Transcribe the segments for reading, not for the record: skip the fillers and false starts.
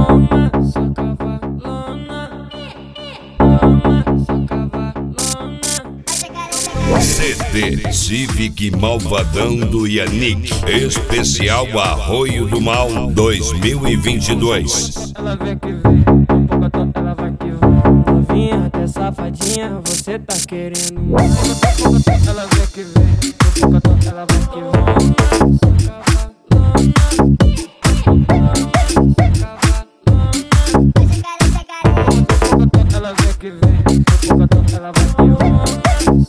CD Civic Malvadão do Yannick, especial Arroio do Mal 2022. Ela vem que vem, um pouco ela vai que vai. Novinha, até safadinha, você tá querendo. Ela vem que vem, um pouco ela vai que vai. Ela vem que vem, um pouco ela vai que vai.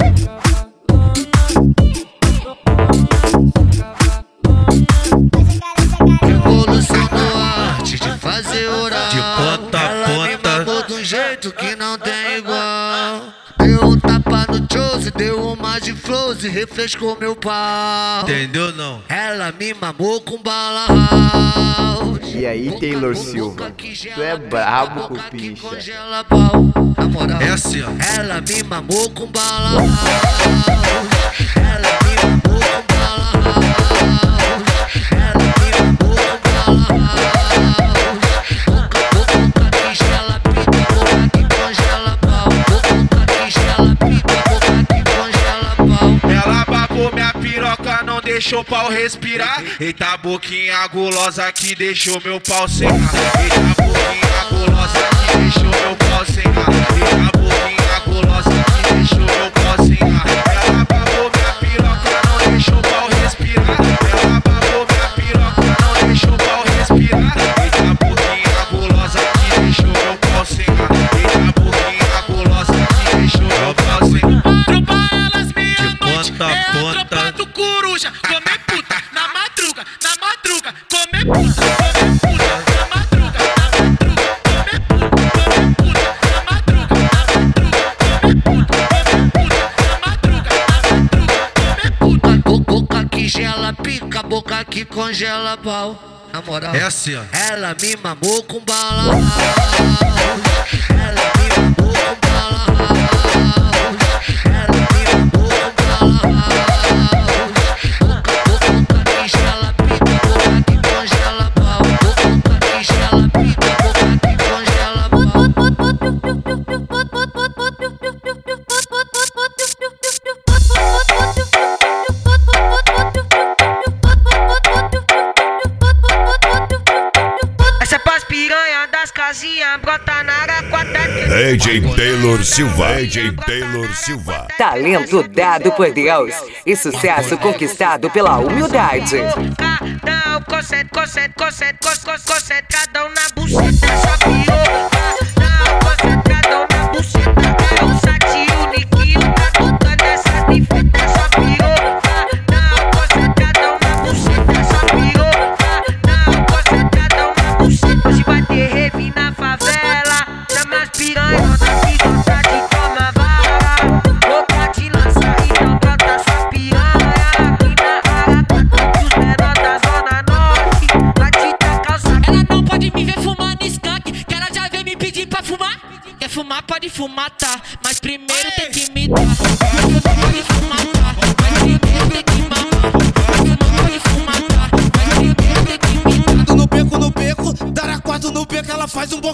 Revolução na arte de fazer oral, de ponta a ela me ponta, mamou de um jeito que não tem igual. Deu um tapa no Chose, deu uma de flows e refrescou meu pau. entendeu não? Ela me mamou com bala house. E aí, Taylor Silva, tu é brabo com picha. Congela pau, na moral. É assim, ó. Ela me mamou com bala house. Ela me mamou com bala house. Ela me mamou com bala house. Boca que gela pica, boca que congela pau. Boca que gela pica, boca que congela pau. Ela babou minha piroca, não deixou o pau respirar. Eita boquinha gulosa que deixou meu pau secar. Eita boquinha gulosa que deixou meu pau secar. Eita boquinha gulosa que deixou meu pau secar. Ela babou minha piroca, não deixou o pau respirar. Ela babou minha piroca, não deixou o pau respirar. Eita boquinha gulosa que deixou meu pau secar. Eita boquinha gulosa que deixou meu pau secar. Tropa elas me De ponta a é a ponta. tropa do coruja. Comer puta na madruga, comer puta, na madruga, comer puta, na madruga, comer puta, na madruga, comer puta. Boca que gela pica, boca que congela pau. Na moral, É assim, ó. ela me mamou com bala house. Ela me mamou com bala house. Ela me mamou com bala house. Boca que gela pica, boca que congela pau. Boca que gela pica, boca que congela pau. Essa é pras piranha das casinhas, brota na araquata. DJ Taylor Silva. DJ Taylor Silva. Talento dado por Deus e sucesso conquistado pela humildade. Não, concentradão na buceta, só piroca. Não, concentradão na buceta. É o Sati Uniquinho, tá tocando essas bifetas, só piroca. Não, concentradão na buceta, só piroca. Não, concentradão na buceta. Hoje vai ter rave na favela. Chama as piranhas que gosta de tomar vara. Boca de lança, então brota sua piranha. Aqui na Araquata, os menor da zona norte vai te tacar o saco. Ela não pode me ver fumando skunk, que ela já veio me pedir pra fumar. Quer fumar, pode fumar, tá? Mas primeiro tem que me dar. Pode fumar, tá? Mas primeiro tem que mamar. Pode fumar, tá? Mas primeiro tem que me dar. No beco, dar a quatro no beco, ela faz um boquete,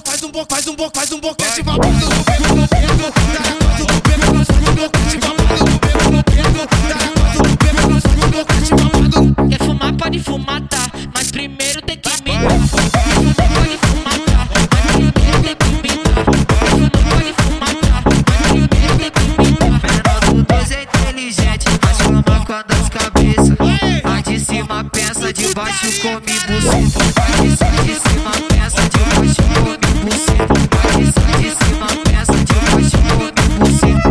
babado no beco, dar a quatro no beco, ela faz um boquete, babado no beco, dar a quatro no beco, ela faz um boquete, babado. Quer fumar, pode fumar, tá? Mas primeiro tem que me dar. Pode fumar, tá? Mas primeiro tem que me dar. Pode fumar, tá? Mas primeiro tem que me dar. Menor do dois é inteligente, mas fama com a das cabeças. A de cima pensa, de baixo come buceta. A de cima pensa, de baixo come buceta. A de cima pensa, de baixo come buceta.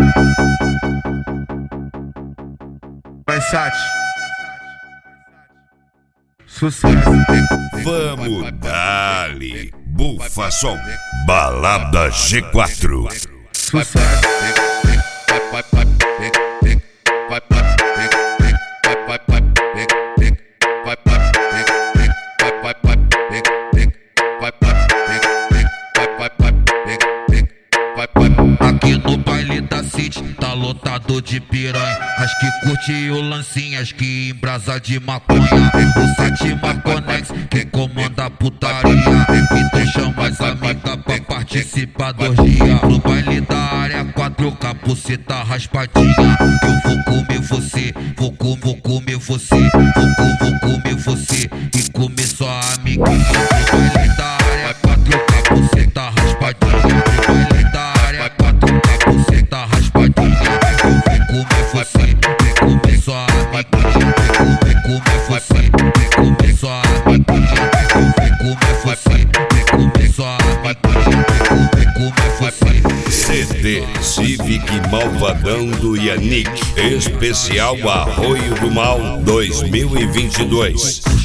Versace. Sucesso. Vamos dali. Bufa som. Balada G4. Sucesso. Aqui no baile da City tá lotado de piranha. As que curte o lancinho, as que embrasa de maconha. O Sati Marconex, quem comanda a putaria. E antecipa 2 dias. No baile da área 4, capuceta raspadinha. Eu vou comer você, vou comer você, vou comer você e comer sua amiguinha. No baile da área 4, capuceta raspadinha. No baile da área 4, capuceta raspadinha. Eu vou comer você, vem comer sua amiguinha. Vem comer você, vem comer sua amiguinha. Vem comer você, vem comer sua amiguinha. Vem comer você. CD Civic Malvadão do Yannick, especial Arroio do Mal 2022.